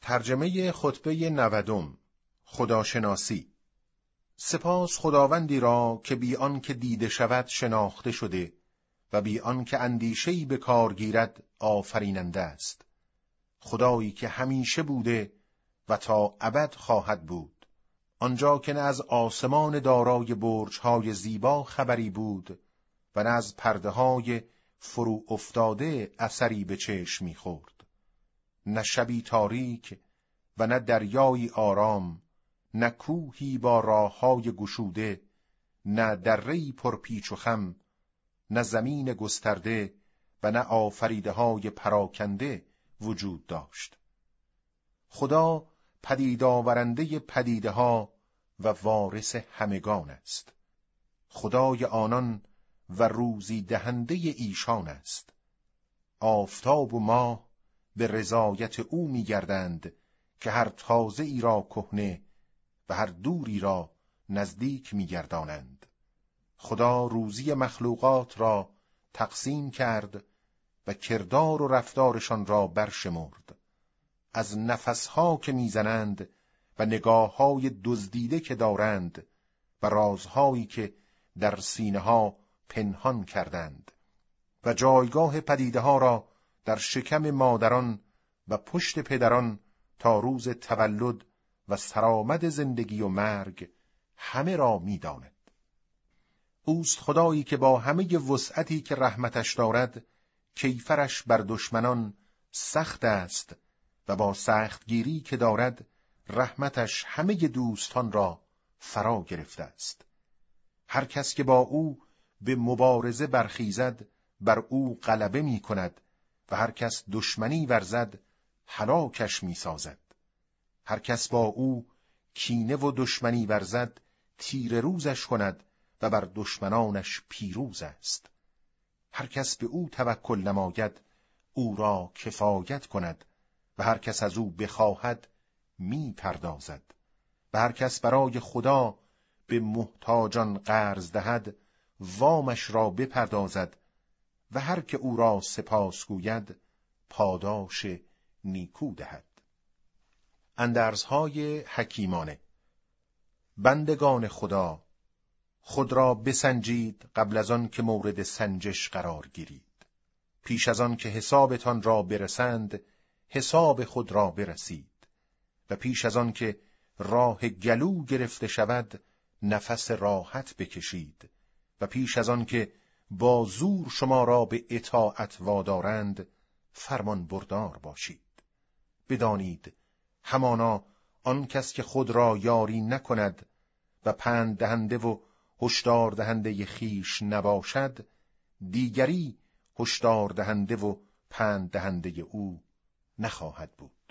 ترجمه خطبه 90 خداشناسی. سپاس خداوندی را که بی آن که دیده شود شناخته شده و بی آن که اندیشه‌ای به کار گیرد آفریننده است. خدایی که همیشه بوده و تا ابد خواهد بود، آنجا که نه از آسمان دارای برج‌های زیبا خبری بود و نه از پرده‌های فرو افتاده اثری به چشم می‌خورد. نه شبی تاریک و نه دریایی آرام، نه کوهی با راه‌های گشوده، نه دره‌ای پر پیچ و خم، نه زمین گسترده و نه آفریده‌های پراکنده وجود داشت. خدا پدید آورنده پدیده‌ها و وارث همگان است. خدای آنان و روزی دهنده ایشان است. آفتاب و ماه به رضایت او می‌گردند که هر تازه ای را کهنه و هر دوری را نزدیک می‌گردانند. خدا روزی مخلوقات را تقسیم کرد و کردار و رفتارشان را برشمرد. از نفسها که می‌زنند و نگاه‌های دزدیده که دارند و رازهایی که در سینه‌ها پنهان کردند و جایگاه پدیده‌ها را در شکم مادران و پشت پدران تا روز تولد و سرآمد زندگی و مرگ همه را می‌داند. اوست خدایی که با همه وسعتی که رحمتش دارد کیفرش بر دشمنان سخت است و با سختگیری که دارد رحمتش همه دوستان را فرا گرفته است. هر کس که با او به مبارزه برخیزد بر او غلبه می کند و هر کس دشمنی ورزد هلاکش می سازد. هر کس با او کینه و دشمنی ورزد تیر روزش کند و بر دشمنانش پیروز است. هر کس به او توکل نماید او را کفایت کند و هر کس از او بخواهد می پردازد و هر کس برای خدا به محتاجان قرض دهد وامش را بپردازد و هر که او را سپاس گوید پاداش نیکو دهد. اندرزهای حکیمانه. بندگان خدا، خود را بسنجید قبل از آن که مورد سنجش قرار گیرید. پیش از آن که حسابتان را برسند حساب خود را برسید و پیش از آن که راه گلو گرفته شود نفس راحت بکشید و پیش از آن که با زور شما را به اطاعت وادارند فرمان بردار باشید. بدانید همانا آن کس که خود را یاری نکند و پند دهنده و هشدار دهنده خیش نباشد دیگری هشدار دهنده و پند دهنده او نخواهد بود.